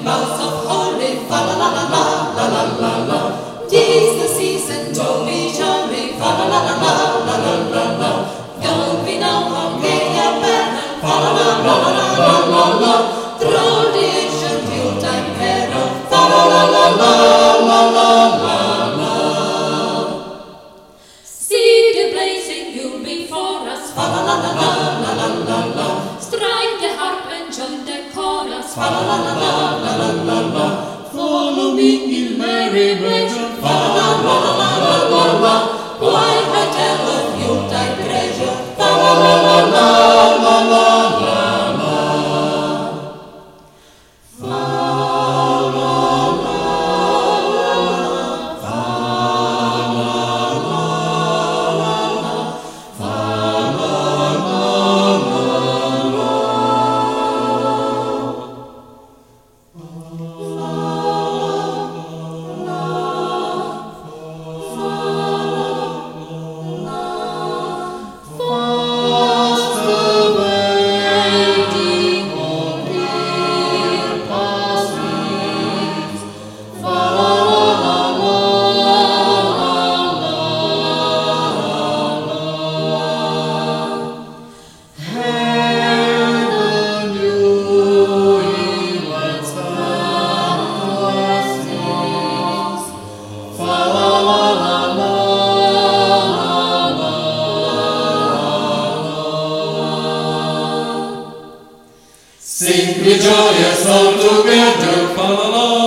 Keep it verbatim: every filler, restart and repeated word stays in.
mouth of holy, fa la la la la la la la la. 'Tis the season to be jolly, fa la la la la la la la la. You'll be now how gay a man, fa la la la la la la la. Through the ancient Yuletide carol, fa la la la la la la la la. See the blazing Yule before us, fa la la la la la la la la. Strike the harp and join the chorus, fa la la la la la la la. Follow me in merry measure, fa la la la la la la. While I tell of Yuletide treasure, fa la la la la la la la la. Fa la la fa la la la fa la la la. Sing, rejoice all together, fa la la.